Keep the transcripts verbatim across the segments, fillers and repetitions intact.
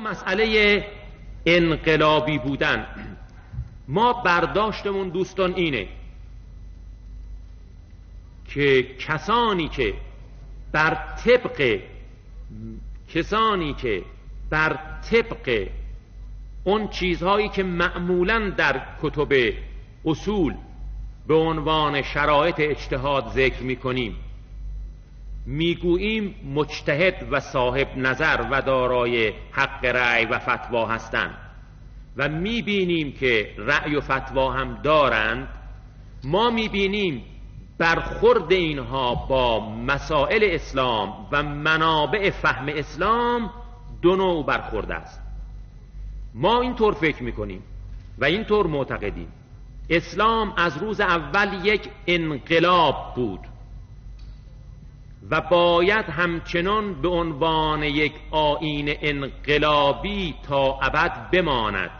مسئله انقلابی بودن، ما برداشتمون دوستان اینه که کسانی که بر طبق کسانی که بر طبق اون چیزهایی که معمولاً در کتب اصول به عنوان شرایط اجتهاد ذکر می‌کنیم میگوییم مجتهد و صاحب نظر و دارای حق رأی و فتوا هستند و میبینیم که رأی و فتوا هم دارند، ما میبینیم برخورد اینها با مسائل اسلام و منابع فهم اسلام دو نوع برخورد است. ما اینطور فکر میکنیم و اینطور معتقدیم اسلام از روز اول یک انقلاب بود و باید همچنان به عنوان یک آیین انقلابی تا ابد بماند.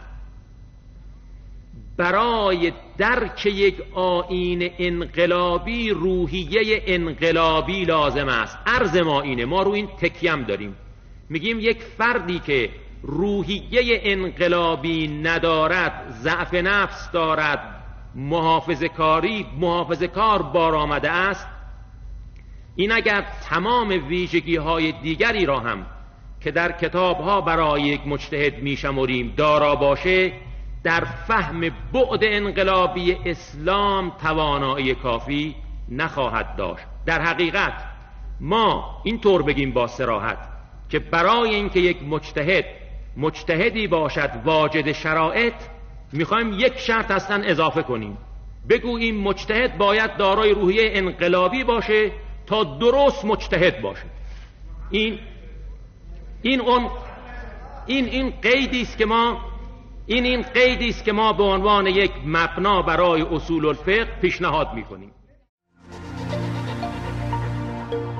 برای درک یک آیین انقلابی روحیه انقلابی لازم است. عرض ما اینه، ما رو این تکیم داریم، میگیم یک فردی که روحیه انقلابی ندارد، ضعف نفس دارد، محافظه کاری محافظه کار بار آمده است، این اگر تمام ویژگی های دیگری را هم که در کتاب ها برای یک مجتهد میشمریم دارا باشه، در فهم بعد انقلابی اسلام توانایی کافی نخواهد داشت. در حقیقت ما اینطور بگیم با صراحت که برای اینکه یک مجتهد مجتهدی باشد واجد شرایط، میخوایم یک شرط هستن اضافه کنیم، بگوییم مجتهد باید دارای روحیه انقلابی باشه تا درست مجتهد باشه. این این اون این این قیدی است که ما این این قیدی است که ما به عنوان یک مبنا برای اصول الفقه پیشنهاد میکنیم.